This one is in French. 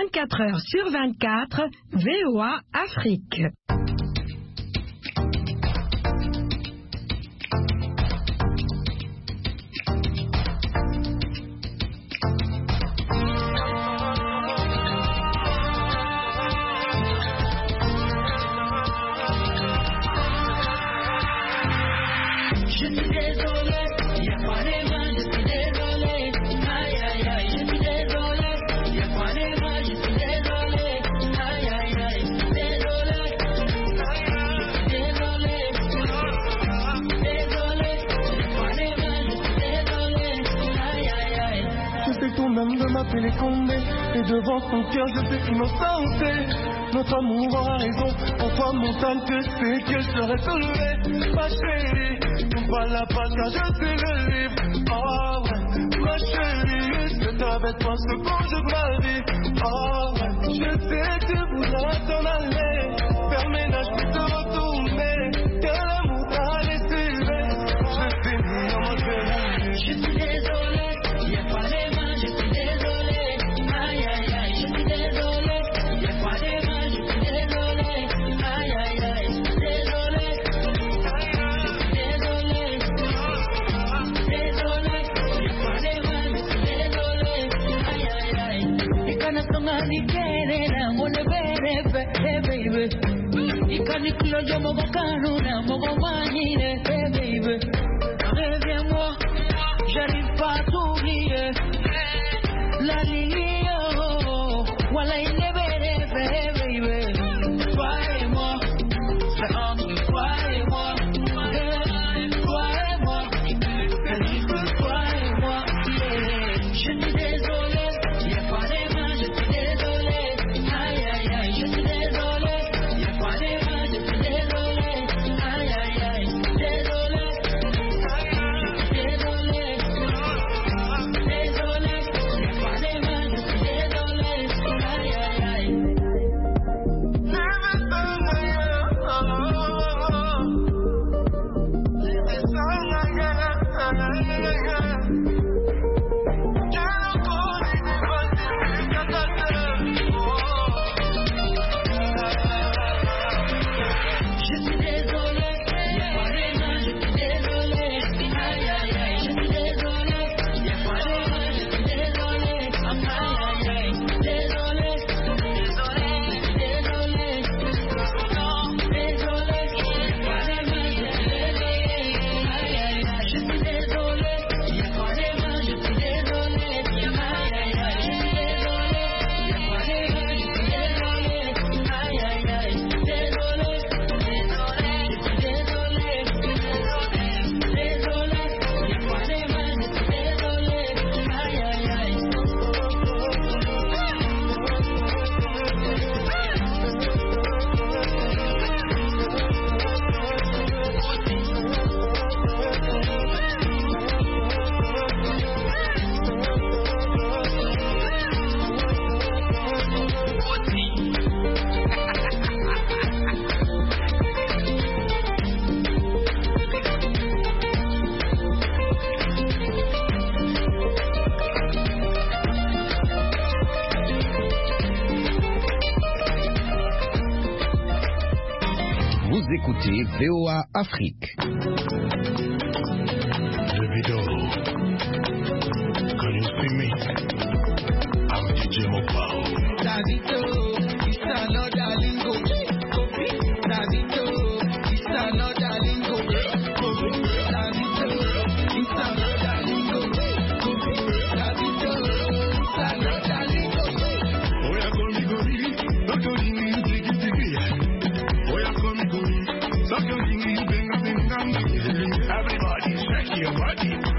24 heures sur 24, VOA Afrique. Les condés, et devant son cœur je suis innocenté. Notre amour aura raison, en toi montagne que c'est que je serai soulevé. Ma chérie, n'oublie pas la page car je suis le livre. Oh ouais, ma chérie, est-ce que t'avais pas ce bon jeu de ma vie? Oh ouais, je sais que tu voudras t'en aller, faire ménage puis te retourner, que l'amour t'a laissé. Je t'ai mis en mode verrouillé. Je suis désolé, y'a pas les mains, je suis désolé. Aïe aïe aïe, je suis désolé, y'a pas les mains, je suis désolé. Aïe aïe aïe, je suis désolé. Désolé, désolé, y'a pas les mains, je suis désolé. Aïe aïe aïe. Et quand on a dit qu'elle est là, on est baby. Et quand il clôt, je m'en vais carouner, m'en vais manier, baby. Reviens-moi, j'arrive pas à t'oublier. La ligne, voilà, il est baby. Toi et moi, c'est entre toi et moi. Toi et moi, toi et moi. Je suis désolé, y'a pas les mains, je suis désolé. Aïe aïe aïe, je suis désolé, y'a pas les mains, je suis désolé. Aïe aïe aïe, désolé. Vous écoutez VOA Afrique. Davido, can you see me? I'm DJ Mopao. Davido, it's another lingo. Davido, it's another lingo. Davido, it's another lingo. Davido, it's another lingo. Oya komi komi, doktori ni tiki tiki. Oya komi komi, doktori ni benga benga. Everybody shake your body.